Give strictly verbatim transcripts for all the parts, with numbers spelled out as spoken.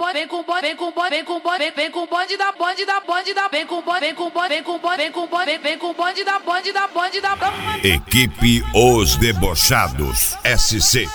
bonde, vem com bonde, vem com bonde, vem com bonde, vem com bonde da bonde da bonde da, vem com bonde, vem com bonde, vem com bonde, vem com bonde, vem com bonde da bonde da bonde da. Equipe Os Debochados S C.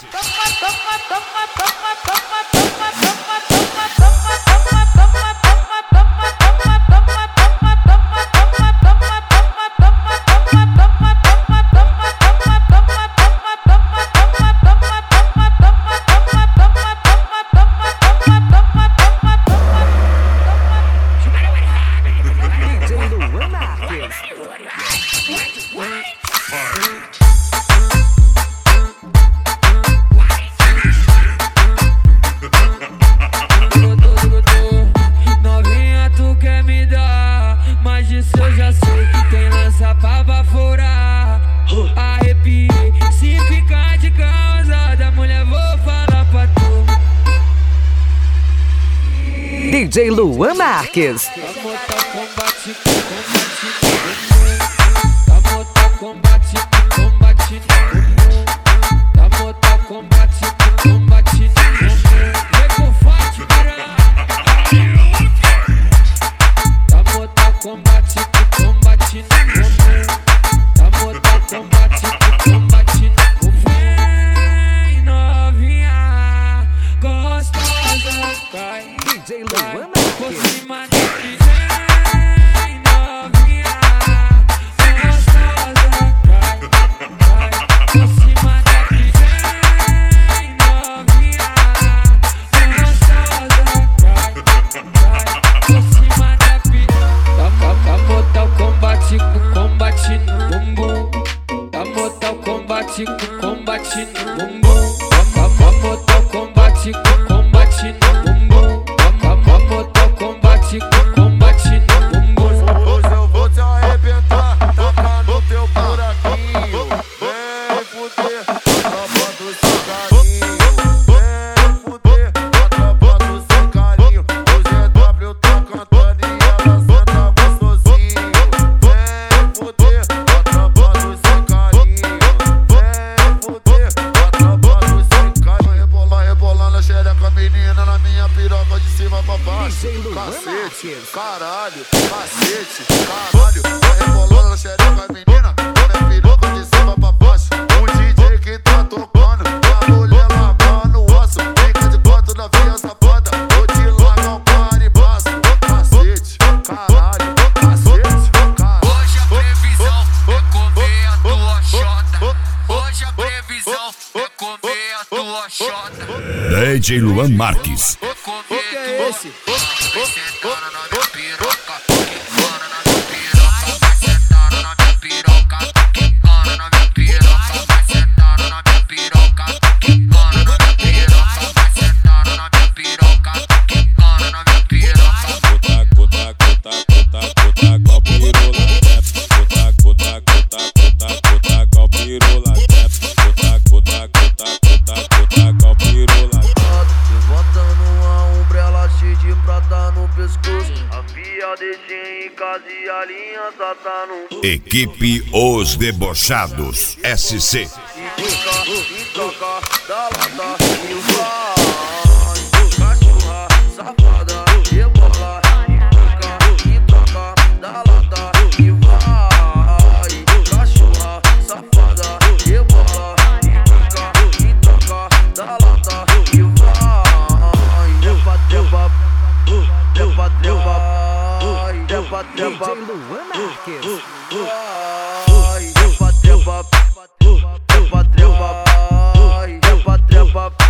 Novinha, tu quer me dar, mas disso eu já sei que tem lança pra baforar. Arrepiei, se ficar de causada, mulher, vou falar pra tu. D J Luan Marques. Combate, combate, combate, combate, combate, vem com forte, tá bota combate, combate, tá bota combate, combate, vem novinha, gostosa, cai, D J Luan por Marques. cima de vem novinha. Combate no bumbum, tá botar o combate com combate no bumbum, tá botar o combate com combate no bumbum, tá botar o combate com combate no bumbum. Hoje eu vou te arrebentar, tacar no teu buraquinho, vem fuder, a tropa do seu carinho, vem fuder, a tropa do seu carinho. O G W tá cantando e ela senta gostosinho. Cacete, caralho, cacete, caralho, tá rebolando na xereca, menina, minha piroca de cima pra baixo. O D J que tá tocando, a mulher lavando o osso, fica de quatro na via safada, vou te largar um paribaço. Cacete, caralho, cacete, caralho. Hoje a previsão é comer a tua xota. Hoje a previsão é comer a tua xota. D J Luan Marques. O que é esse? Vai sentando na minha piroca, quicando na minha piroca, vai sentando na minha piroca, quicando na minha piroca, vai sentando na minha piroca, quicando na minha piroca, vai sentando na minha piroca, quicando na minha piroca. Cota, cota, cota, cota, cota, com a pirula, cota, cota, cota, cota, cota, com a pirula, cota, cota, cota, cota, cota, com a pirula. Levantando uma umbrella cheia de prata no pescoço, a fia deixei em casa e a aliança tá no. Equipe Os Debochados S C. E toca, e toca, da lata e vai. Cachorra, safada, rebola. E toca, e toca, da lata e vai. Cachorra, safada, rebola. E toca, e toca, da lata e vai. Depa, depa, depa, depa, depa, D J depa. Luan Marques. Depa, depa, depa, depa, depa, depa.